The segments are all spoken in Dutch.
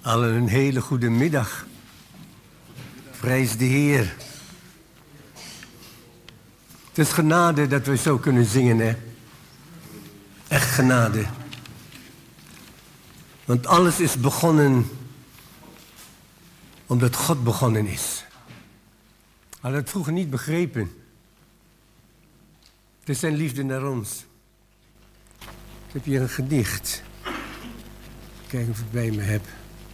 Allen een hele goede middag. Prijs de Heer. Het is genade dat we zo kunnen zingen, hè. Echt genade. Want alles is begonnen omdat God begonnen is. We hadden het vroeger niet begrepen. Het is zijn liefde naar ons. Ik heb hier een gedicht. Kijken of ik het bij me heb.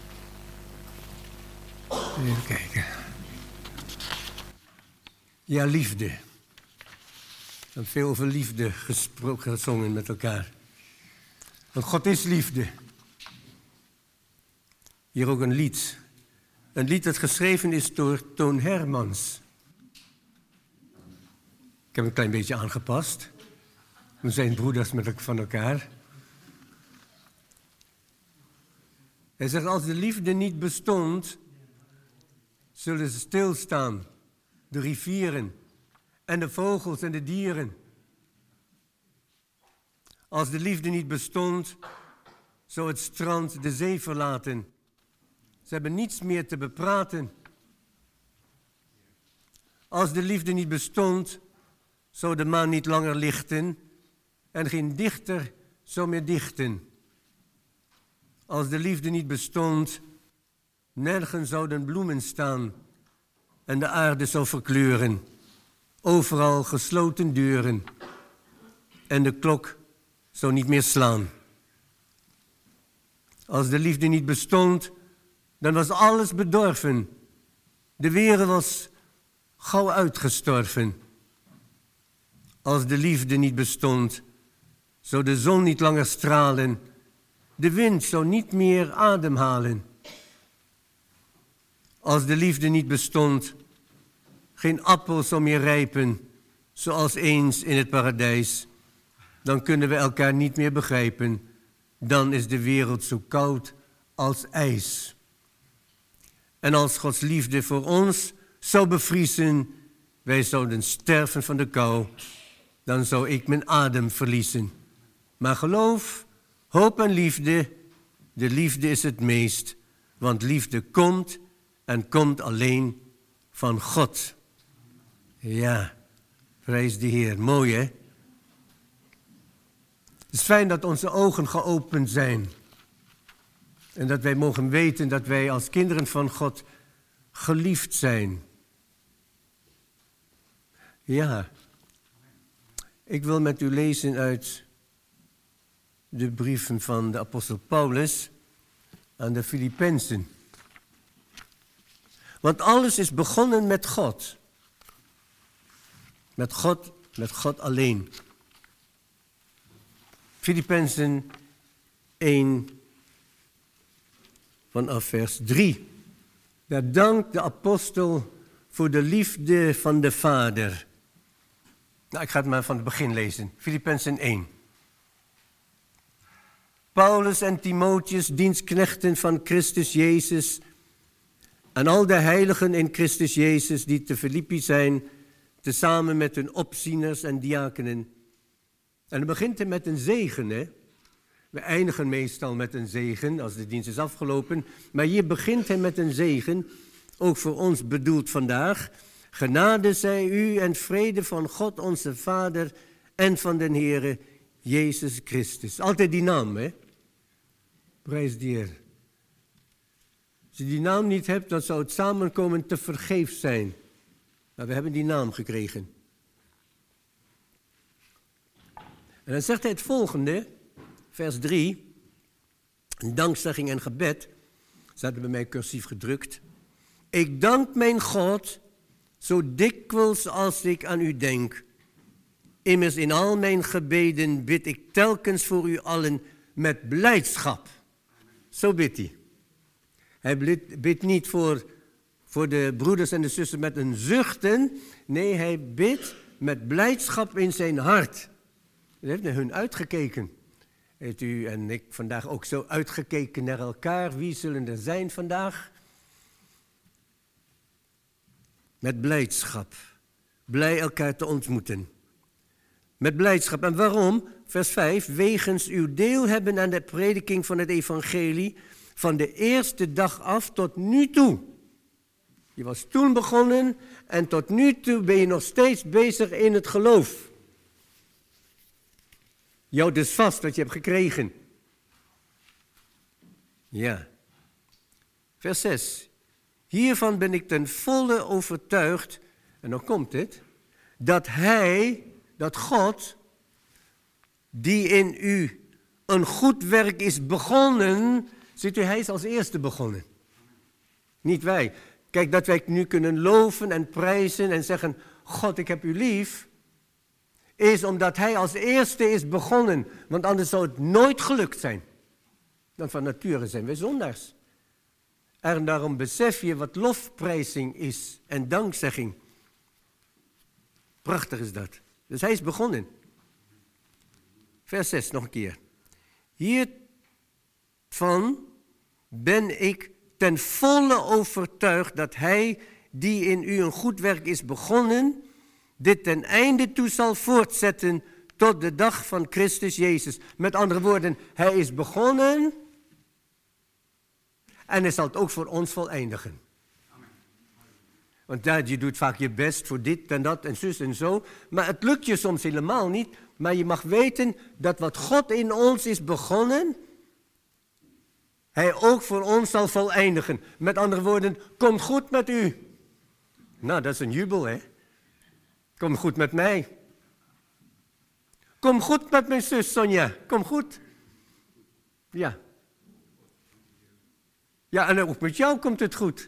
Even kijken. Ja, liefde. We hebben veel over liefde gesproken, gezongen met elkaar. Want God is liefde. Hier ook een lied. Een lied dat geschreven is door Toon Hermans. Ik heb een klein beetje aangepast. We zijn broeders van elkaar. Hij zegt, als de liefde niet bestond, zullen ze stilstaan, de rivieren en de vogels en de dieren. Als de liefde niet bestond, zou het strand de zee verlaten. Ze hebben niets meer te bepraten. Als de liefde niet bestond, zou de maan niet langer lichten en geen dichter zou meer dichten. Als de liefde niet bestond, nergens zouden bloemen staan en de aarde zou verkleuren. Overal gesloten deuren en de klok zou niet meer slaan. Als de liefde niet bestond, dan was alles bedorven. De wereld was gauw uitgestorven. Als de liefde niet bestond, zou de zon niet langer stralen. De wind zou niet meer ademhalen. Als de liefde niet bestond, geen appel zou meer rijpen, zoals eens in het paradijs. Dan kunnen we elkaar niet meer begrijpen. Dan is de wereld zo koud als ijs. En als Gods liefde voor ons zou bevriezen, wij zouden sterven van de kou, dan zou ik mijn adem verliezen. Maar geloof, hoop en liefde, de liefde is het meest, want liefde komt en komt alleen van God. Ja, prijs de Heer. Mooi, hè? Het is fijn dat onze ogen geopend zijn. En dat wij mogen weten dat wij als kinderen van God geliefd zijn. Ja, ik wil met u lezen uit de brieven van de apostel Paulus aan de Filippenzen. Want alles is begonnen met God. Met God alleen. Filippenzen 1 vanaf vers 3. Daar dankt de apostel voor de liefde van de Vader. Nou, ik ga het maar van het begin lezen. Filippenzen 1. Paulus en Timotheus, dienstknechten van Christus Jezus, en al de heiligen in Christus Jezus die te Filippi zijn, tezamen met hun opzieners en diakenen. En het begint met een zegen, hè. We eindigen meestal met een zegen als de dienst is afgelopen. Maar hier begint hij met een zegen, ook voor ons bedoeld vandaag. Genade zij u en vrede van God onze Vader en van den Heere Jezus Christus. Altijd die naam, hè. Prijs de Heer. Als je die naam niet hebt, dan zou het samenkomen te vergeefs zijn. Maar we hebben die naam gekregen. En dan zegt hij het volgende, vers 3. Dankzegging en gebed, staat er bij mij cursief gedrukt. Ik dank mijn God, zo dikwijls als ik aan u denk. Immers in al mijn gebeden bid ik telkens voor u allen met blijdschap. Zo bidt hij. Hij bidt niet voor de broeders en de zussen met een zuchten. Nee, hij bidt met blijdschap in zijn hart. Hij heeft naar hun uitgekeken. Heeft u en ik vandaag ook zo uitgekeken naar elkaar? Wie zullen er zijn vandaag? Met blijdschap. Blij elkaar te ontmoeten. Met blijdschap. En waarom? Vers 5. Wegens uw deel hebben aan de prediking van het evangelie van de eerste dag af tot nu toe. Je was toen begonnen en tot nu toe ben je nog steeds bezig in het geloof. Je houdt dus vast wat je hebt gekregen. Ja. Vers 6. Hiervan ben ik ten volle overtuigd, en dan komt het, dat God, die in u een goed werk is begonnen, ziet u, hij is als eerste begonnen. Niet wij. Kijk, dat wij nu kunnen loven en prijzen en zeggen, God, ik heb u lief, is omdat hij als eerste is begonnen. Want anders zou het nooit gelukt zijn. Want van nature zijn wij zondaars. En daarom besef je wat lofprijzing is en dankzegging. Prachtig is dat. Dus hij is begonnen. Vers 6 nog een keer. Hiervan ben ik ten volle overtuigd dat hij die in u een goed werk is begonnen, dit ten einde toe zal voortzetten tot de dag van Christus Jezus. Met andere woorden, hij is begonnen en hij zal het ook voor ons voleindigen. Want je doet vaak je best voor dit en dat en zus en zo, maar het lukt je soms helemaal niet. Maar je mag weten dat wat God in ons is begonnen, hij ook voor ons zal voleindigen. Met andere woorden, komt goed met u. Nou, dat is een jubel, hè? Kom goed met mij. Kom goed met mijn zus Sonja. Kom goed. Ja. Ja, en ook met jou komt het goed.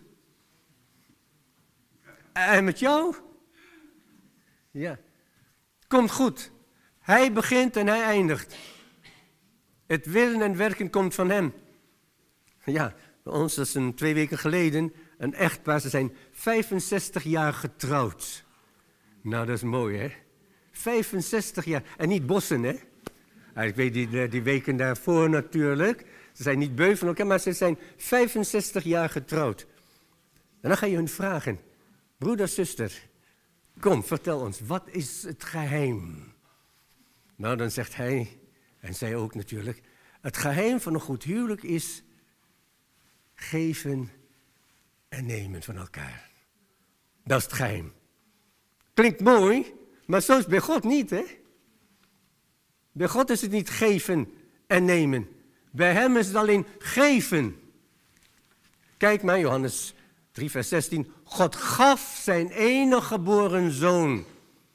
En met jou? Ja. Komt goed. Hij begint en hij eindigt. Het willen en werken komt van hem. Ja, bij ons, dat is 2 weken geleden, een echtpaar. Ze zijn 65 jaar getrouwd. Nou, dat is mooi, hè? 65 jaar. En niet bossen, hè? Ik weet die weken daarvoor natuurlijk. Ze zijn niet beu van elkaar, maar ze zijn 65 jaar getrouwd. En dan ga je hun vragen. Broeder, zuster, kom, vertel ons, wat is het geheim? Nou, dan zegt hij, en zij ook natuurlijk, het geheim van een goed huwelijk is geven en nemen van elkaar. Dat is het geheim. Klinkt mooi, maar zo is het bij God niet, hè? Bij God is het niet geven en nemen. Bij hem is het alleen geven. Kijk maar, Johannes 3 vers 16. God gaf zijn enige geboren zoon.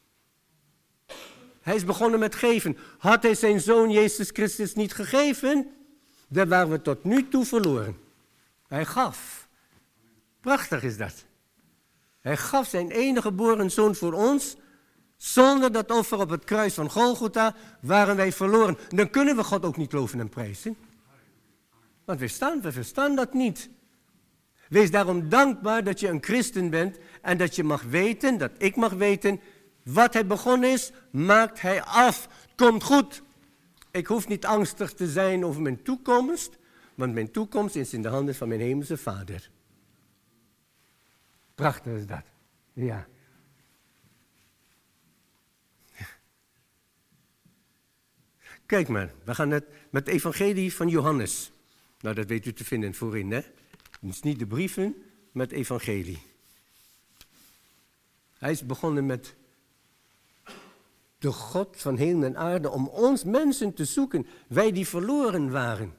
Hij is begonnen met geven. Had hij zijn zoon Jezus Christus niet gegeven, dan waren we tot nu toe verloren. Hij gaf. Prachtig is dat. Hij gaf zijn enige geboren zoon voor ons. Zonder dat offer op het kruis van Golgotha waren wij verloren. Dan kunnen we God ook niet loven en prijzen. Want we verstaan dat niet. Wees daarom dankbaar dat je een christen bent en dat je mag weten, dat ik mag weten, wat hij begonnen is, maakt hij af. Komt goed. Ik hoef niet angstig te zijn over mijn toekomst, want mijn toekomst is in de handen van mijn hemelse Vader. Prachtig is dat. Ja. Kijk maar, we gaan met het evangelie van Johannes. Nou, dat weet u te vinden voorin, hè? Het is niet de brieven, maar het evangelie. Hij is begonnen met de God van hemel en aarde om ons mensen te zoeken. Wij die verloren waren.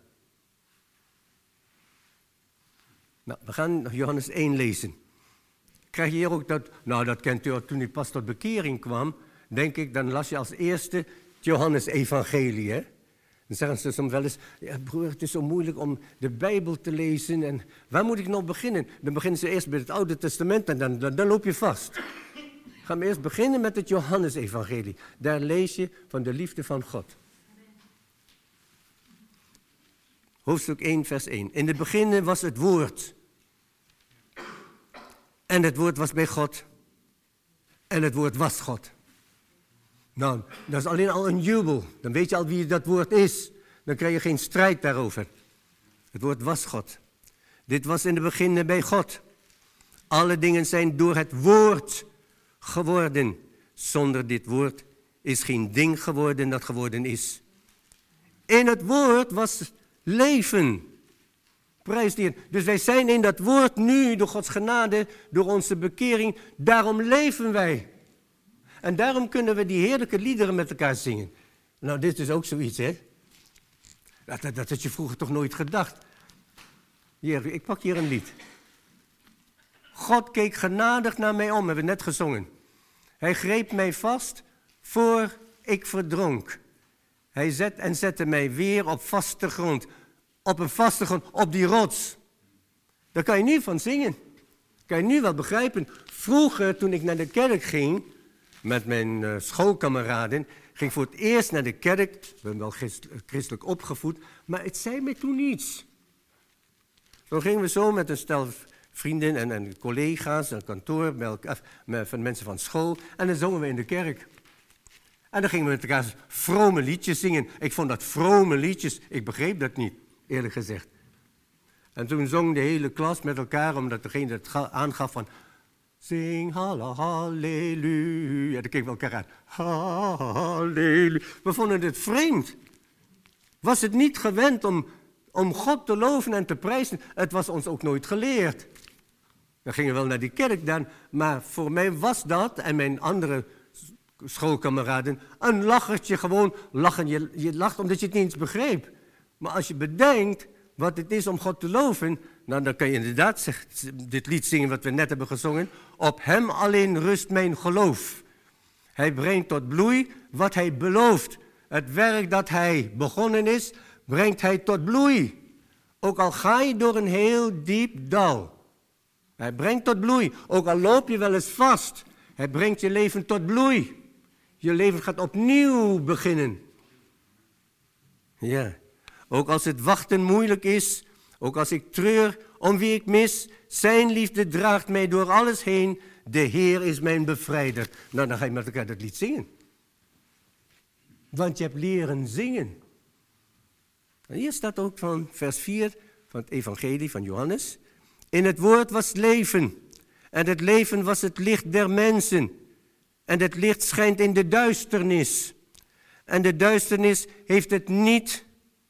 Nou, we gaan Johannes 1 lezen. Krijg je hier ook dat, nou dat kent u al toen u pas tot bekering kwam, denk ik, dan las je als eerste het Johannes-evangelie, hè? Dan zeggen ze soms wel eens, ja, broer, het is zo moeilijk om de Bijbel te lezen. En waar moet ik nou beginnen? Dan beginnen ze eerst met het Oude Testament en dan loop je vast. Gaan we eerst beginnen met het Johannes-evangelie. Daar lees je van de liefde van God. Hoofdstuk 1, vers 1. In het begin was het woord. En het woord was bij God. En het woord was God. Nou, dat is alleen al een jubel. Dan weet je al wie dat woord is. Dan krijg je geen strijd daarover. Het woord was God. Dit was in het begin bij God. Alle dingen zijn door het woord geworden. Zonder dit woord is geen ding geworden dat geworden is. In het woord was leven. Prijs de Heer. Dus wij zijn in dat woord nu, door Gods genade, door onze bekering. Daarom leven wij. En daarom kunnen we die heerlijke liederen met elkaar zingen. Nou, dit is ook zoiets, hè. Dat had je vroeger toch nooit gedacht. Hier, ik pak hier een lied. God keek genadig naar mij om, hebben we net gezongen. Hij greep mij vast voor ik verdronk. Hij zette mij weer op vaste grond. Op een vaste grond, op die rots. Daar kan je nu van zingen. Kan je nu wel begrijpen. Vroeger, toen ik naar de kerk ging, met mijn schoolkameraden, ging ik voor het eerst naar de kerk. Ik ben wel christelijk opgevoed, maar het zei mij toen niets. Zo gingen we zo met een stel vrienden en collega's en kantoor, van mensen van school. En dan zongen we in de kerk. En dan gingen we met elkaar vrome liedjes zingen. Ik vond dat vrome liedjes, ik begreep dat niet, eerlijk gezegd. En toen zong de hele klas met elkaar, omdat degene het aangaf van... Zing halleluja. Dan keken we elkaar aan. Halleluja. We vonden het vreemd. Was het niet gewend om God te loven en te prijzen? Het was ons ook nooit geleerd. We gingen wel naar die kerk dan, maar voor mij was dat en mijn andere schoolkameraden een lachertje, gewoon lachen. Je lacht omdat je het niet eens begreep. Maar als je bedenkt wat het is om God te loven, nou, dan kan je inderdaad dit lied zingen wat we net hebben gezongen. Op hem alleen rust mijn geloof. Hij brengt tot bloei wat hij belooft. Het werk dat hij begonnen is, brengt hij tot bloei. Ook al ga je door een heel diep dal. Hij brengt tot bloei. Ook al loop je wel eens vast. Hij brengt je leven tot bloei. Je leven gaat opnieuw beginnen. Ja. Ook als het wachten moeilijk is. Ook als ik treur om wie ik mis. Zijn liefde draagt mij door alles heen. De Heer is mijn bevrijder. Nou, dan ga je met elkaar dat lied zingen. Want je hebt leren zingen. En hier staat ook van vers 4 van het evangelie van Johannes. In het woord was leven. En het leven was het licht der mensen. En het licht schijnt in de duisternis. En de duisternis heeft het niet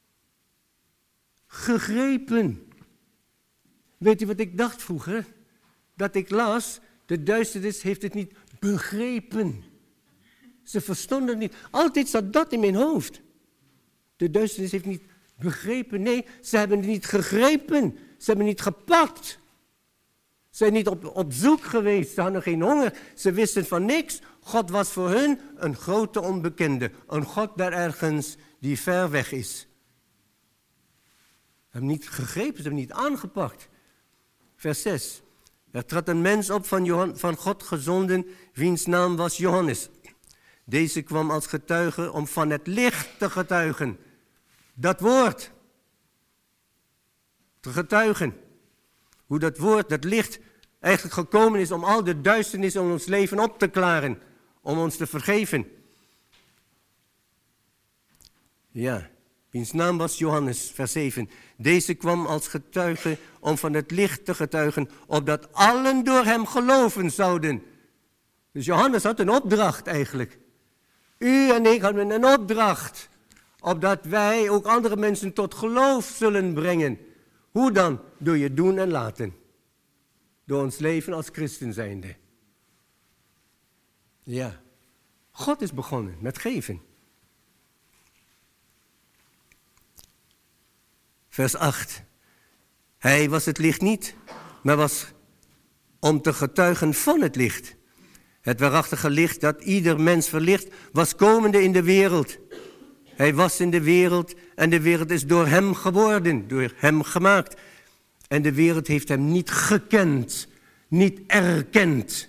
gegrepen. Weet u wat ik dacht vroeger? Dat ik las, de duisternis heeft het niet begrepen. Ze verstonden het niet. Altijd zat dat in mijn hoofd. De duisternis heeft niet begrepen. Nee, ze hebben het niet gegrepen. Ze hebben het niet gepakt. Ze zijn niet op zoek geweest. Ze hadden geen honger. Ze wisten van niks. God was voor hun een grote onbekende. Een God daar ergens die ver weg is. Ze hebben niet gegrepen. Ze hebben niet aangepakt. Vers 6. Er trad een mens op van God gezonden, wiens naam was Johannes. Deze kwam als getuige om van het licht te getuigen. Dat woord. Te getuigen. Hoe dat woord, dat licht, eigenlijk gekomen is om al de duisternis in ons leven op te klaren. Om ons te vergeven. Ja, wiens naam was Johannes, vers 7. Deze kwam als getuige om van het licht te getuigen, opdat allen door hem geloven zouden. Dus Johannes had een opdracht eigenlijk. U en ik hadden een opdracht, opdat wij ook andere mensen tot geloof zullen brengen. Hoe dan? Door je doen en laten. Door ons leven als christen zijnde. Ja, God is begonnen met geven. Vers 8. Hij was het licht niet, maar was om te getuigen van het licht. Het waarachtige licht dat ieder mens verlicht, was komende in de wereld. Hij was in de wereld en de wereld is door hem geworden, door hem gemaakt. En de wereld heeft hem niet gekend, niet erkend.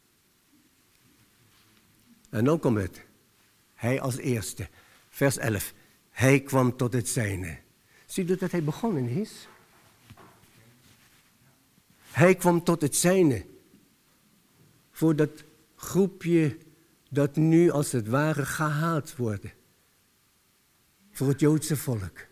En dan komt het. Hij als eerste. Vers 11. Hij kwam tot het zijne. Zie je dat hij begonnen is? Hij kwam tot het zijne. Voor dat groepje dat nu als het ware gehaat wordt. Voor het Joodse volk.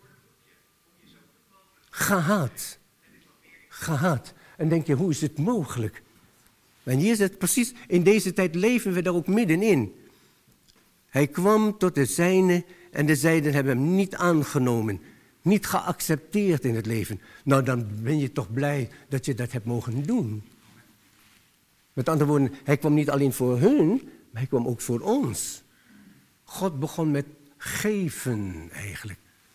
Gehaat. Gehaat. En denk je, hoe is het mogelijk? En hier is het precies, in deze tijd leven we daar ook middenin. Hij kwam tot de zijne en de zijnen hebben hem niet aangenomen. niet geaccepteerd in het leven. Nou, dan ben je toch blij dat je dat hebt mogen doen. Met andere woorden, hij kwam niet alleen voor hun, maar hij kwam ook voor ons. God begon met geven eigenlijk.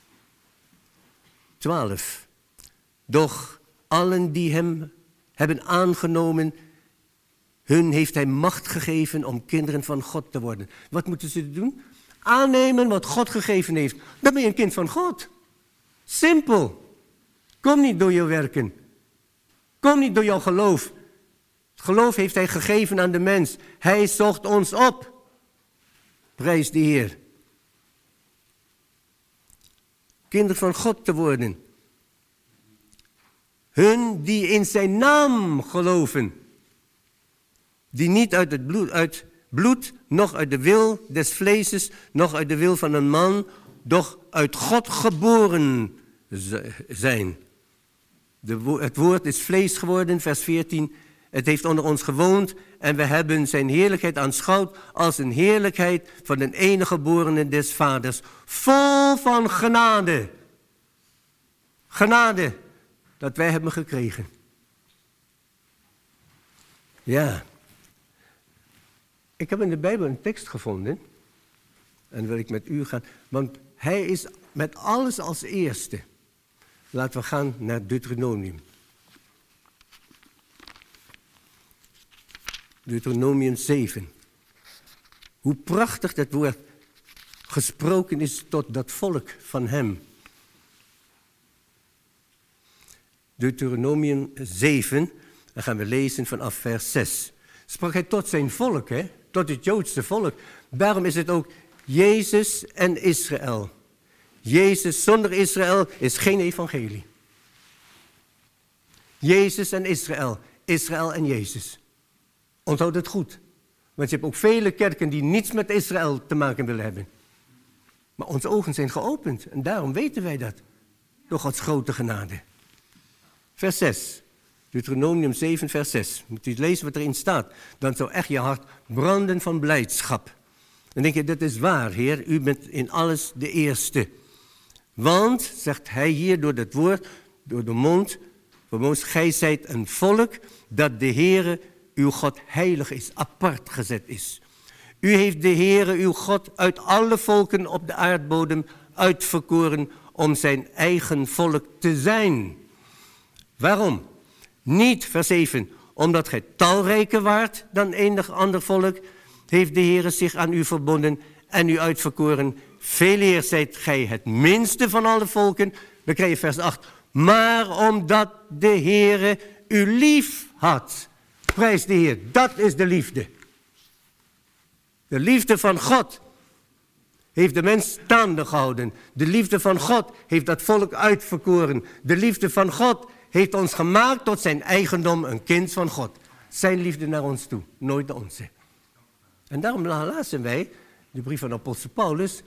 12. Doch allen die hem hebben aangenomen, hun heeft hij macht gegeven om kinderen van God te worden. Wat moeten ze doen? Aannemen wat God gegeven heeft. Dan ben je een kind van God. Simpel. Kom niet door je werken. Kom niet door jouw geloof. Het geloof heeft hij gegeven aan de mens. Hij zocht ons op. Prijs de Heer. Kinderen van God te worden. Hun die in zijn naam geloven. Die niet uit het bloed, noch uit de wil des vleeses, noch uit de wil van een man, doch uit God geboren zijn. Het woord is vlees geworden, vers 14. Het heeft onder ons gewoond en we hebben zijn heerlijkheid aanschouwd als een heerlijkheid van de enige geborene des vaders. Vol van genade. Genade dat wij hebben gekregen. Ja. Ik heb in de Bijbel een tekst gevonden. En wil ik met u gaan. Want hij is met alles als eerste. Laten we gaan naar Deuteronomium. Deuteronomium 7. Hoe prachtig dat woord gesproken is tot dat volk van hem. Deuteronomium 7, dan gaan we lezen vanaf vers 6. Sprak hij tot zijn volk, hè? Tot het Joodse volk. Daarom is het ook Jezus en Israël. Jezus zonder Israël is geen evangelie. Jezus en Israël. Israël en Jezus. Onthoud het goed. Want je hebt ook vele kerken die niets met Israël te maken willen hebben. Maar onze ogen zijn geopend. En daarom weten wij dat. Door Gods grote genade. Vers 6. Deuteronomium 7, vers 6. Moet u lezen wat erin staat. Dan zou echt je hart branden van blijdschap. Dan denk je, dat is waar, Heer. U bent in alles de eerste. Want, zegt hij hier door het woord, door de mond, gij zijt een volk dat de Heere uw God heilig is, apart gezet is. U heeft de Heere uw God uit alle volken op de aardbodem uitverkoren om zijn eigen volk te zijn. Waarom? Niet, vers 7, omdat gij talrijker waart dan enig ander volk, heeft de Heere zich aan u verbonden en u uitverkoren. Veeleer zijt gij het minste van alle volken. Dan krijg je vers 8. Maar omdat de Heere u lief had. Prijs de Heer, dat is de liefde. De liefde van God heeft de mens staande gehouden. De liefde van God heeft dat volk uitverkoren. De liefde van God heeft ons gemaakt tot zijn eigendom, een kind van God. Zijn liefde naar ons toe, nooit de onze. En daarom lazen wij, de brief van apostel Paulus,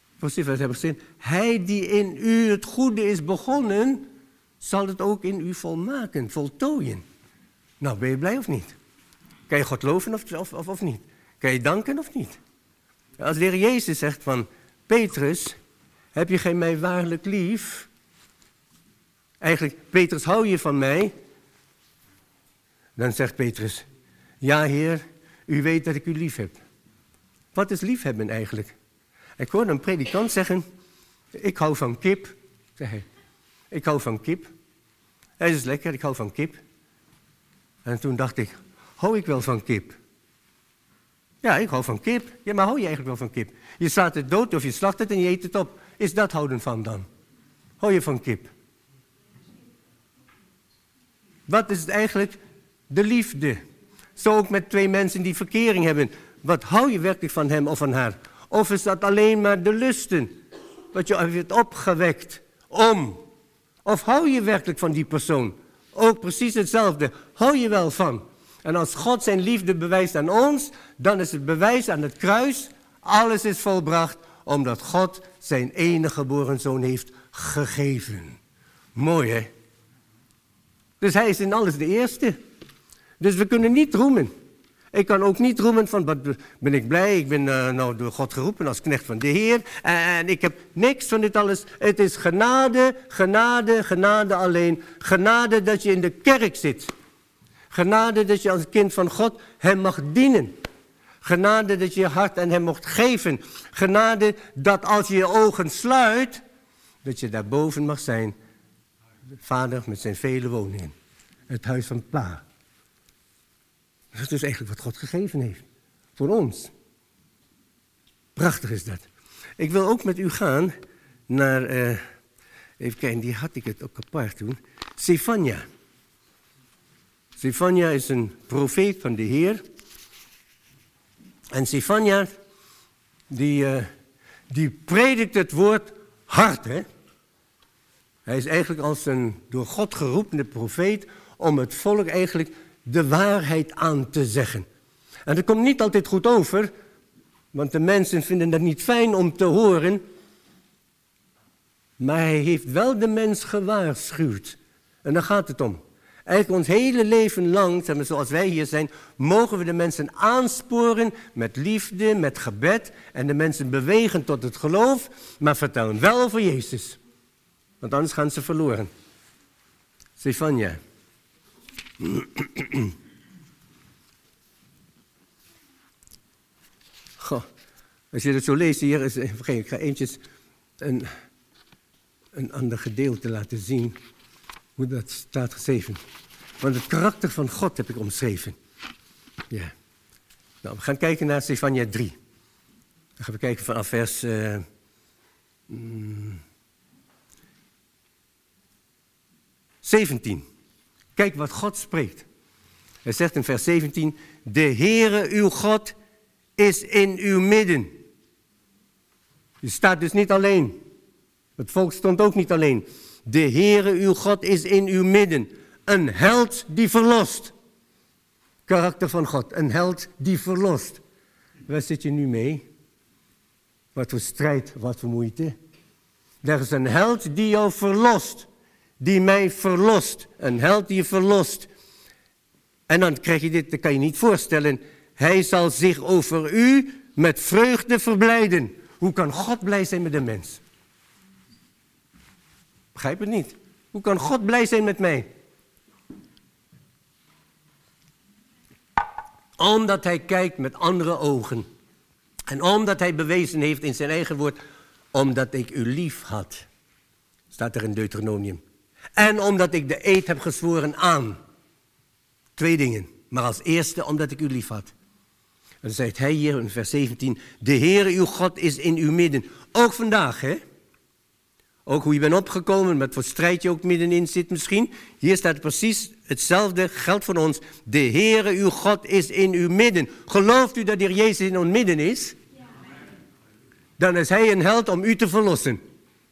hij die in u het goede is begonnen, zal het ook in u volmaken, voltooien. Nou, ben je blij of niet? Kan je God loven of niet? Kan je danken of niet? Als de Heer Jezus zegt van, Petrus, heb je geen mij waarlijk lief? Eigenlijk, Petrus, hou je van mij? Dan zegt Petrus, ja Heer, u weet dat ik u lief heb. Wat is liefhebben eigenlijk? Ik hoorde een predikant zeggen, ik hou van kip. Zeg hij, ik hou van kip. Hij is lekker, ik hou van kip. En toen dacht ik, hou ik wel van kip? Ja, ik hou van kip. Ja, maar hou je eigenlijk wel van kip? Je slaat het dood of je slacht het en je eet het op. Is dat houden van dan? Hou je van kip? Wat is het eigenlijk? De liefde. Zo ook met twee mensen die verkering hebben. Wat hou je werkelijk van hem of van haar? Of is dat alleen maar de lusten? Wat je hebt opgewekt om. Of hou je werkelijk van die persoon? Ook precies hetzelfde. Hou je wel van. En als God zijn liefde bewijst aan ons, dan is het bewijs aan het kruis. Alles is volbracht, omdat God zijn enige geboren zoon heeft gegeven. Mooi, hè? Dus hij is in alles de eerste. Dus we kunnen niet roemen. Ik kan ook niet roemen van, wat ben ik blij, ik ben nou door God geroepen als knecht van de Heer. En ik heb niks van dit alles. Het is genade, genade, genade alleen. Genade dat je in de kerk zit. Genade dat je als kind van God hem mag dienen. Genade dat je je hart aan hem mocht geven. Genade dat als je je ogen sluit, dat je daarboven mag zijn. De Vader met zijn vele woningen. Het huis van Pa. Dat is dus eigenlijk wat God gegeven heeft. Voor ons. Prachtig is dat. Ik wil ook met u gaan naar, even kijken, die had ik het ook apart toen. Zefania. Zefania is een profeet van de Heer. En Zefania, die predikt het woord hard, hè. Hij is eigenlijk als een door God geroepene profeet om het volk eigenlijk de waarheid aan te zeggen. En dat komt niet altijd goed over, want de mensen vinden dat niet fijn om te horen. Maar hij heeft wel de mens gewaarschuwd. En daar gaat het om. Eigenlijk ons hele leven lang, zeg maar, zoals wij hier zijn, mogen we de mensen aansporen met liefde, met gebed. En de mensen bewegen tot het geloof, maar vertellen wel over Jezus. Want anders gaan ze verloren. Zefania. Goh, als je het zo leest hier, ik ga eventjes een ander gedeelte laten zien hoe dat staat geschreven. Want het karakter van God heb ik omschreven. Ja. Nou, we gaan kijken naar Zefania 3. Dan gaan we kijken vanaf vers 17. Kijk wat God spreekt. Hij zegt in vers 17, de Heere uw God is in uw midden. Je staat dus niet alleen. Het volk stond ook niet alleen. De Heere uw God is in uw midden. Een held die verlost. Karakter van God, een held die verlost. Waar zit je nu mee? Wat voor strijd, wat voor moeite. Er is een held die jou verlost. Die mij verlost. Een held die je verlost. En dan krijg je dit, dat kan je niet voorstellen. Hij zal zich over u met vreugde verblijden. Hoe kan God blij zijn met een mens? Begrijp het niet. Hoe kan God blij zijn met mij? Omdat hij kijkt met andere ogen. En omdat hij bewezen heeft in zijn eigen woord, omdat ik u lief had. Staat er in Deuteronomium. En omdat ik de eed heb gezworen aan. 2 dingen. Maar als eerste omdat ik u lief had. En dan zegt hij hier in vers 17. De Heere uw God is in uw midden. Ook vandaag, hè. Ook hoe je bent opgekomen, met wat strijd je ook middenin zit misschien. Hier staat precies hetzelfde, geldt voor ons. De Heere uw God is in uw midden. Gelooft u dat de Heer Jezus in ons midden is? Ja. Dan is hij een held om u te verlossen.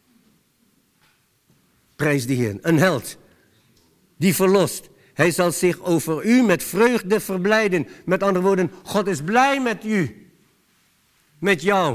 Prijs de Heer. Een held die verlost. Hij zal zich over u met vreugde verblijden. Met andere woorden, God is blij met u. Met jou.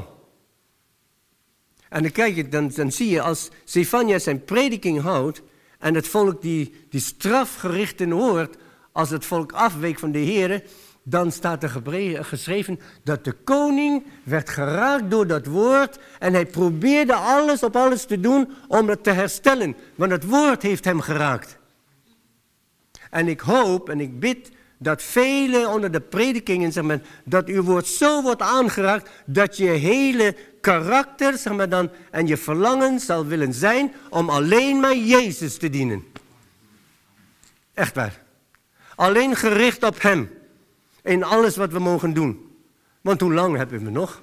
En dan kijk je, dan zie je als Zefania zijn prediking houdt en het volk die strafgerichten hoort, als het volk afweek van de Heere, dan staat er geschreven dat de koning werd geraakt door dat woord en hij probeerde alles op alles te doen om het te herstellen, want het woord heeft hem geraakt. En ik hoop en ik bid dat velen onder de predikingen, zeg maar, dat uw woord zo wordt aangeraakt dat je hele karakter, zeg maar dan, en je verlangen zal willen zijn om alleen maar Jezus te dienen. Echt waar. Alleen gericht op hem. In alles wat we mogen doen. Want hoe lang hebben we nog?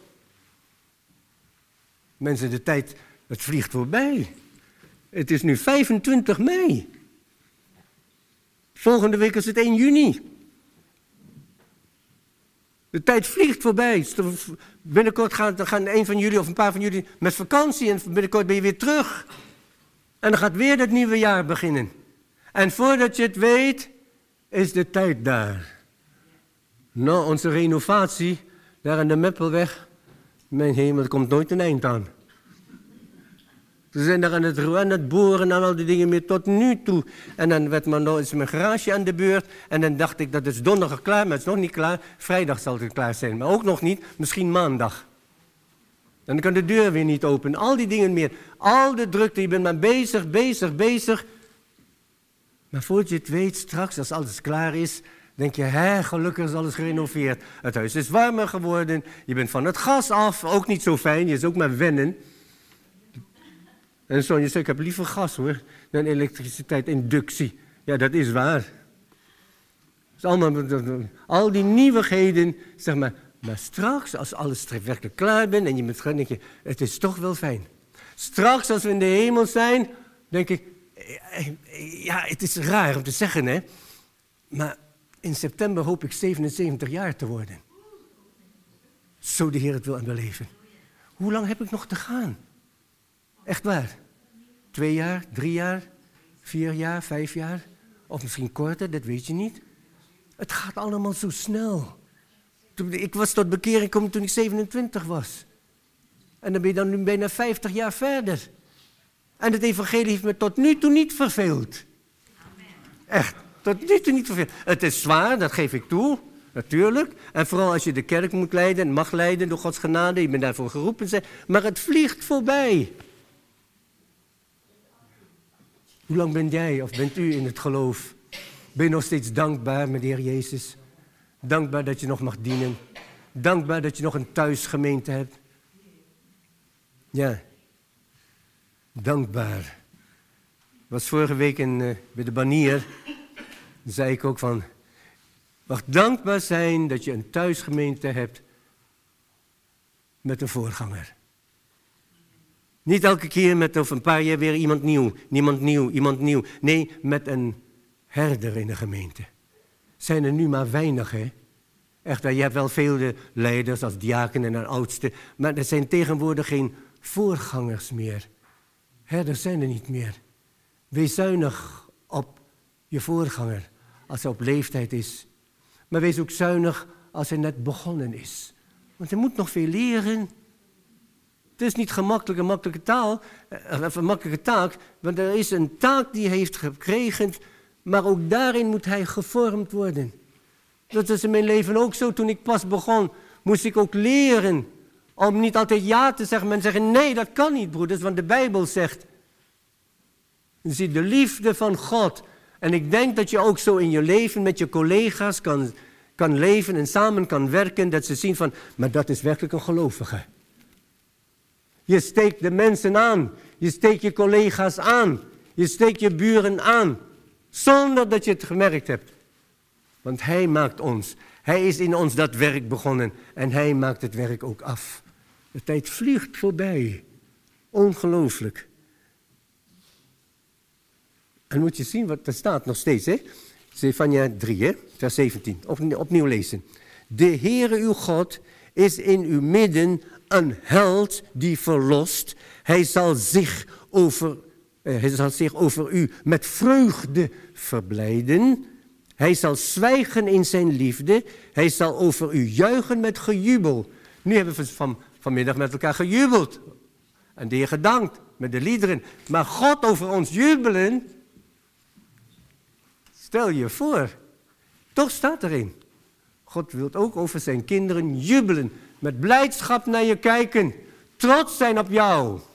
Mensen, de tijd, het vliegt voorbij. Het is nu 25 mei. Volgende week is het 1 juni. De tijd vliegt voorbij. Binnenkort gaan een van jullie of een paar van jullie met vakantie en binnenkort ben je weer terug. En dan gaat weer het nieuwe jaar beginnen. En voordat je het weet, is de tijd daar. Nou, onze renovatie, daar aan de Meppelweg, mijn hemel, er komt nooit een eind aan. Ze zijn daar aan het boren en al die dingen meer tot nu toe. En dan werd nou is mijn garage aan de beurt. En dan dacht ik, dat is donderdag klaar, maar het is nog niet klaar. Vrijdag zal het klaar zijn, maar ook nog niet. Misschien maandag. En dan kan de deur weer niet open. Al die dingen meer. Al de drukte, je bent maar bezig. Maar voordat je het weet, straks als alles klaar is, denk je, gelukkig is alles gerenoveerd. Het huis is warmer geworden. Je bent van het gas af, ook niet zo fijn. Je is ook maar wennen. En Sonja zei, ik heb liever gas hoor, dan elektriciteit, inductie. Ja, dat is waar. Dus al die nieuwigheden, zeg maar. Maar straks, als alles werkelijk klaar bent en je bent denk je, het is toch wel fijn. Straks, als we in de hemel zijn, denk ik, ja, het is raar om te zeggen, hè. Maar in september hoop ik 77 jaar te worden. Zo de Heer het wil in mijn leven. Hoe lang heb ik nog te gaan? Echt waar. 2 jaar, 3 jaar, 4 jaar, 5 jaar. Of misschien korter, dat weet je niet. Het gaat allemaal zo snel. Ik was tot bekering gekomen toen ik 27 was. En dan ben je dan nu bijna 50 jaar verder. En het evangelie heeft me tot nu toe niet verveeld. Echt, tot nu toe niet verveeld. Het is zwaar, dat geef ik toe, natuurlijk. En vooral als je de kerk moet leiden en mag leiden door Gods genade. Je bent daarvoor geroepen. Maar het vliegt voorbij. Hoe lang bent jij of bent u in het geloof? Ben je nog steeds dankbaar met de Heer Jezus? Dankbaar dat je nog mag dienen. Dankbaar dat je nog een thuisgemeente hebt. Ja, dankbaar. Ik was vorige week bij de Banier. Dan zei ik ook van, mag dankbaar zijn dat je een thuisgemeente hebt met een voorganger. Niet elke keer met of een paar jaar weer iemand nieuw. Nee, met een herder in de gemeente. Zijn er nu maar weinig, hè? Echt, je hebt wel veel leiders als diakenen en oudsten, maar er zijn tegenwoordig geen voorgangers meer. Herders zijn er niet meer. Wees zuinig op je voorganger als hij op leeftijd is. Maar wees ook zuinig als hij net begonnen is. Want hij moet nog veel leren. Het is niet een makkelijke taak, want er is een taak die hij heeft gekregen, maar ook daarin moet hij gevormd worden. Dat is in mijn leven ook zo. Toen ik pas begon, moest ik ook leren om niet altijd ja te zeggen, maar te zeggen, nee, dat kan niet, broeders, want de Bijbel zegt, zie de liefde van God. En ik denk dat je ook zo in je leven met je collega's kan leven en samen kan werken, dat ze zien van, maar dat is werkelijk een gelovige. Je steekt de mensen aan, je steekt je collega's aan, je steekt je buren aan, zonder dat je het gemerkt hebt. Want hij maakt ons, hij is in ons dat werk begonnen en hij maakt het werk ook af. De tijd vliegt voorbij, ongelooflijk. En moet je zien wat er staat nog steeds, hè? Zefania 3, hè? Vers 17, opnieuw lezen. De Heere uw God is in uw midden een held die verlost. Hij zal zich over u met vreugde verblijden. Hij zal zwijgen in zijn liefde. Hij zal over u juichen met gejubel. Nu hebben we vanmiddag met elkaar gejubeld. En de Heer gedankt met de liederen. Maar God over ons jubelen. Stel je voor. Toch staat erin. God wil ook over zijn kinderen jubelen. Met blijdschap naar je kijken. Trots zijn op jou. Het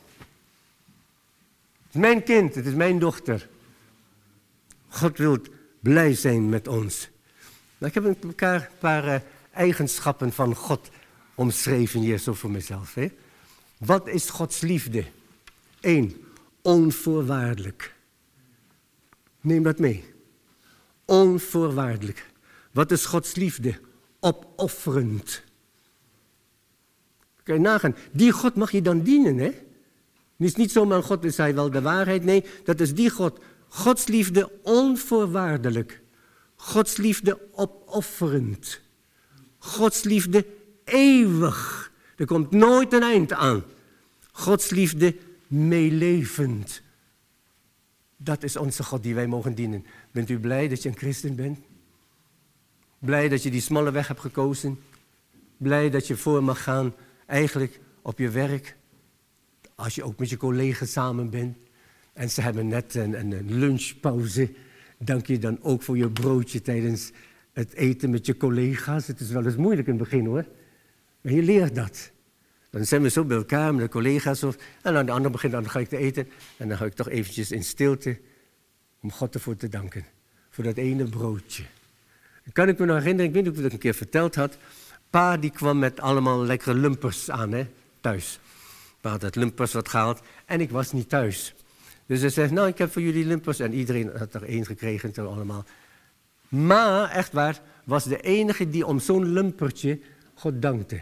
is mijn kind, het is mijn dochter. God wil blij zijn met ons. Nou, ik heb een paar eigenschappen van God omschreven hier zo voor mezelf. Hè? Wat is Gods liefde? 1. Onvoorwaardelijk. Neem dat mee. Onvoorwaardelijk. Wat is Gods liefde? Opofferend. Kan je nagaan. Die God mag je dan dienen, hè? Het is niet zomaar God, is hij wel de waarheid. Nee, dat is die God. Gods liefde onvoorwaardelijk. Gods liefde opofferend. Gods liefde eeuwig. Er komt nooit een eind aan. Gods liefde meelevend. Dat is onze God die wij mogen dienen. Bent u blij dat je een christen bent? Blij dat je die smalle weg hebt gekozen? Blij dat je voor mag gaan, eigenlijk op je werk? als je ook met je collega's samen bent en ze hebben net een lunchpauze, dank je dan ook voor je broodje tijdens het eten met je collega's. Het is wel eens moeilijk in het begin hoor, maar je leert dat. Dan zijn we zo bij elkaar met de collega's en aan de andere begin dan ga ik te eten en dan ga ik toch eventjes in stilte om God ervoor te danken, voor dat ene broodje. Dan kan ik me nog herinneren, ik weet niet of ik dat een keer verteld had, Pa die kwam met allemaal lekkere lumpers aan, thuis. Pa had het lumpers wat gehaald en ik was niet thuis. Dus hij zegt, nou ik heb voor jullie lumpers en iedereen had er één gekregen, toen allemaal. Maar, echt waar, was de enige die om zo'n lumpertje God dankte.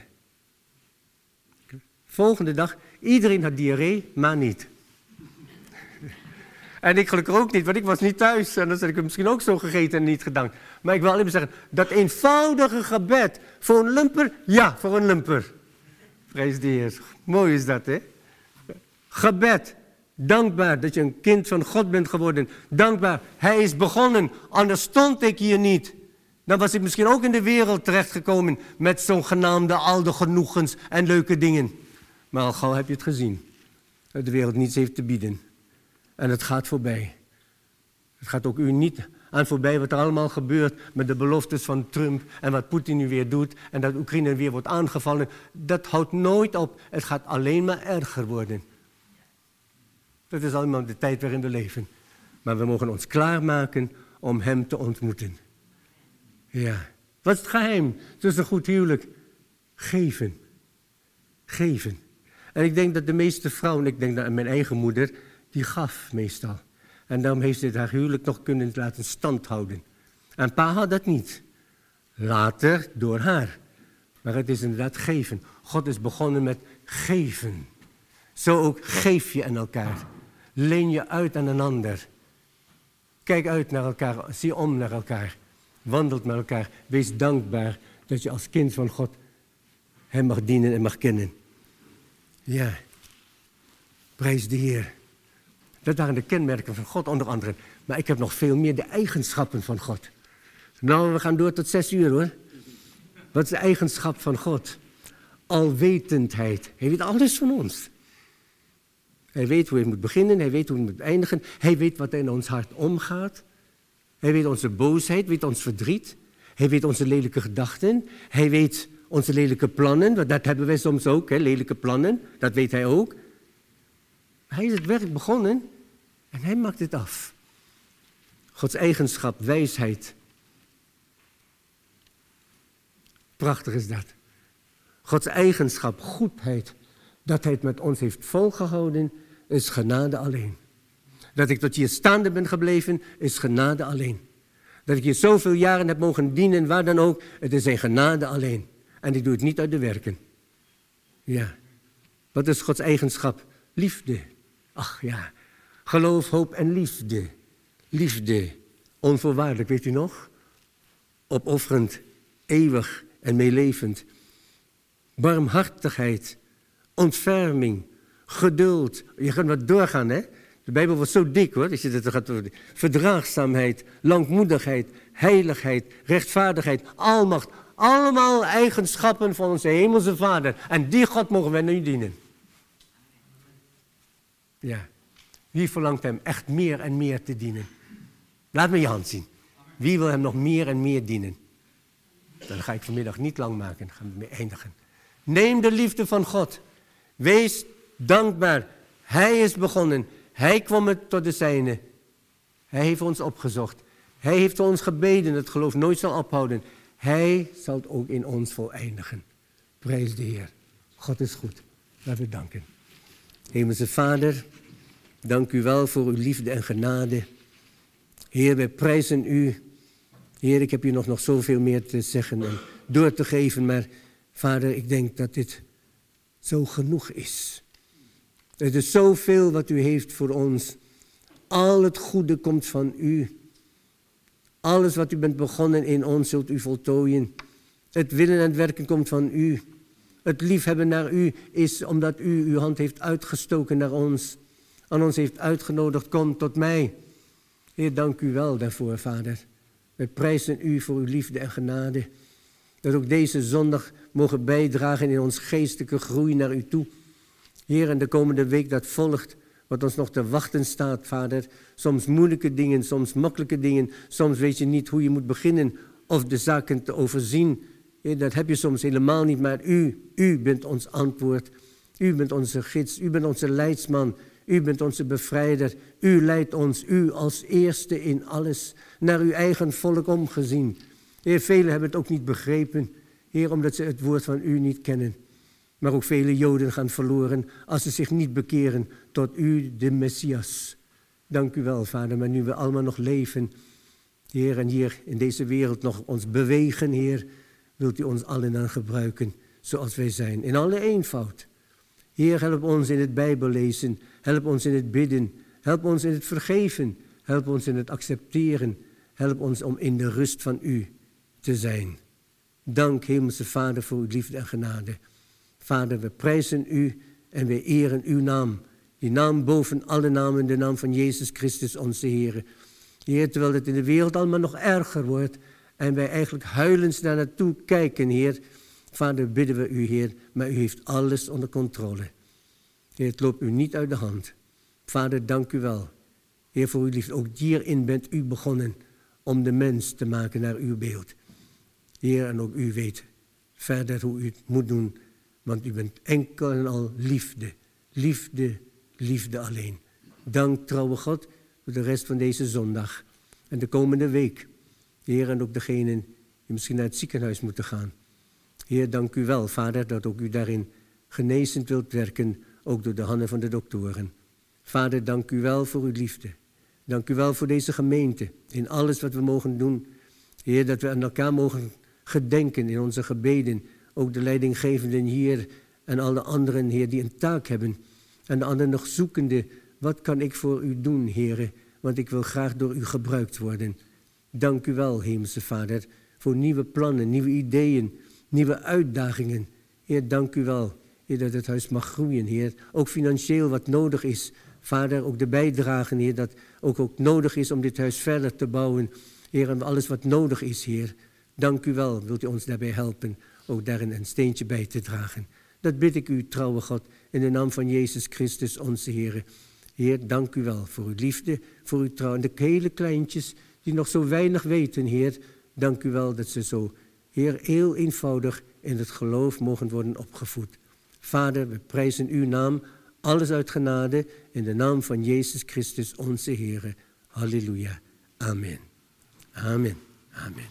Volgende dag, iedereen had diarree, maar niet. En ik gelukkig ook niet, want ik was niet thuis. En dan had ik hem misschien ook zo gegeten en niet gedankt. Maar ik wil alleen maar zeggen, dat eenvoudige gebed voor een lumper, ja, voor een lumper. Prijs de Heer. Mooi is dat, hè? Gebed. Dankbaar dat je een kind van God bent geworden. Dankbaar, hij is begonnen, anders stond ik hier niet. Dan was ik misschien ook in de wereld terechtgekomen met zo'n genaamde al de genoegens en leuke dingen. Maar al gauw heb je het gezien, dat de wereld niets heeft te bieden. En het gaat voorbij. Het gaat ook u niet aan voorbij wat er allemaal gebeurt met de beloftes van Trump en wat Poetin nu weer doet en dat Oekraïne weer wordt aangevallen. Dat houdt nooit op. Het gaat alleen maar erger worden. Dat is allemaal de tijd waarin we leven. Maar we mogen ons klaarmaken om hem te ontmoeten. Ja. Wat is het geheim tussen een goed huwelijk? Geven. Geven. En ik denk dat de meeste vrouwen, ik denk aan mijn eigen moeder, die gaf meestal. En daarom heeft ze haar huwelijk nog kunnen laten standhouden. En pa had dat niet. Later door haar. Maar het is inderdaad geven. God is begonnen met geven. Zo ook geef je aan elkaar. Leen je uit aan een ander. Kijk uit naar elkaar. Zie om naar elkaar. Wandelt met elkaar. Wees dankbaar dat je als kind van God hem mag dienen en mag kennen. Ja. Prijs de Heer. Dat waren de kenmerken van God onder andere. Maar ik heb nog veel meer de eigenschappen van God. Nou, we gaan door tot 6 uur hoor. Wat is de eigenschap van God? Alwetendheid. Hij weet alles van ons. Hij weet hoe hij moet beginnen, hij weet hoe hij moet eindigen. Hij weet wat er in ons hart omgaat. Hij weet onze boosheid, weet ons verdriet. Hij weet onze lelijke gedachten. Hij weet onze lelijke plannen. Want dat hebben wij soms ook, lelijke plannen. Dat weet hij ook. Hij is het werk begonnen en hij maakt het af. Gods eigenschap, wijsheid. Prachtig is dat. Gods eigenschap, goedheid, dat hij het met ons heeft volgehouden, is genade alleen. Dat ik tot hier staande ben gebleven, is genade alleen. Dat ik hier zoveel jaren heb mogen dienen, waar dan ook, het is zijn genade alleen. En ik doe het niet uit de werken. Ja. Wat is Gods eigenschap? Liefde. Ach ja, geloof, hoop en liefde. Liefde, onvoorwaardelijk, weet u nog? Opofferend, eeuwig en meelevend. Barmhartigheid, ontferming, geduld. Je gaat wat doorgaan, hè? De Bijbel wordt zo dik, hoor. Als je dat gaat door. Verdraagzaamheid, langmoedigheid, heiligheid, rechtvaardigheid, almacht. Allemaal eigenschappen van onze hemelse Vader. En die God mogen wij nu dienen. Ja. Wie verlangt hem echt meer en meer te dienen? Laat me je hand zien. Wie wil hem nog meer en meer dienen? Dan ga ik vanmiddag niet lang maken. Dan gaan we mee eindigen. Neem de liefde van God. Wees dankbaar. Hij is begonnen. Hij kwam het tot de zijne. Hij heeft ons opgezocht. Hij heeft voor ons gebeden. Het geloof nooit zal ophouden. Hij zal het ook in ons voleindigen. Prijs de Heer. God is goed. Laten we danken. Hemelse Vader, dank u wel voor uw liefde en genade. Heer, wij prijzen u. Heer, ik heb u nog zoveel meer te zeggen en door te geven, maar Vader, ik denk dat dit zo genoeg is. Het is zoveel wat u heeft voor ons. Al het goede komt van u. Alles wat u bent begonnen in ons zult u voltooien. Het willen en het werken komt van u. Het liefhebben naar u is omdat u uw hand heeft uitgestoken naar ons. En ons heeft uitgenodigd, kom tot mij. Heer, dank u wel daarvoor, Vader. Wij prijzen u voor uw liefde en genade. Dat ook deze zondag mogen bijdragen in ons geestelijke groei naar u toe. Heer, en de komende week dat volgt, wat ons nog te wachten staat, Vader. Soms moeilijke dingen, soms makkelijke dingen. Soms weet je niet hoe je moet beginnen of de zaken te overzien. Heer, dat heb je soms helemaal niet, maar u bent ons antwoord. U bent onze gids, u bent onze leidsman, u bent onze bevrijder. U leidt ons, u als eerste in alles, naar uw eigen volk omgezien. Heer, velen hebben het ook niet begrepen, Heer, omdat ze het woord van u niet kennen. Maar ook vele Joden gaan verloren als ze zich niet bekeren tot u, de Messias. Dank u wel, Vader, maar nu we allemaal nog leven, Heer, en hier in deze wereld nog ons bewegen, Heer, wilt u ons allen dan gebruiken zoals wij zijn, in alle eenvoud. Heer, help ons in het Bijbellezen, help ons in het bidden, help ons in het vergeven, help ons in het accepteren, help ons om in de rust van u te zijn. Dank, Hemelse Vader, voor uw liefde en genade. Vader, we prijzen u en we eren uw naam. Die naam boven alle namen, de naam van Jezus Christus, onze Heer. Heer, terwijl het in de wereld allemaal nog erger wordt en wij eigenlijk huilend daar naartoe kijken, Heer. Vader, bidden we u, Heer, maar u heeft alles onder controle. Heer, het loopt u niet uit de hand. Vader, dank u wel. Heer, voor uw liefde. Ook hierin bent u begonnen om de mens te maken naar uw beeld. Heer, en ook u weet verder hoe u het moet doen. Want u bent enkel en al liefde. Liefde, liefde alleen. Dank, trouwe God, voor de rest van deze zondag. En de komende week. Heer, en ook degenen die misschien naar het ziekenhuis moeten gaan. Heer, dank u wel, Vader, dat ook u daarin genezend wilt werken. Ook door de handen van de doktoren. Vader, dank u wel voor uw liefde. Dank u wel voor deze gemeente. In alles wat we mogen doen. Heer, dat we aan elkaar mogen gedenken in onze gebeden. Ook de leidinggevenden hier en alle anderen, Heer, die een taak hebben. En de anderen nog zoekende, wat kan ik voor u doen, Heer? Want ik wil graag door u gebruikt worden. Dank u wel, Hemelse Vader, voor nieuwe plannen, nieuwe ideeën, nieuwe uitdagingen. Heer, dank u wel, Heer, dat het huis mag groeien, Heer. Ook financieel wat nodig is. Vader, ook de bijdragen, Heer, dat ook nodig is om dit huis verder te bouwen. Heer, en alles wat nodig is, Heer. Dank u wel, wilt u ons daarbij helpen, ook daarin een steentje bij te dragen. Dat bid ik u, trouwe God, in de naam van Jezus Christus, onze Heer. Heer, dank u wel voor uw liefde, voor uw trouw. En de hele kleintjes die nog zo weinig weten, Heer, dank u wel dat ze zo, Heer, heel eenvoudig in het geloof mogen worden opgevoed. Vader, we prijzen uw naam, alles uit genade, in de naam van Jezus Christus, onze Heer. Halleluja. Amen. Amen. Amen.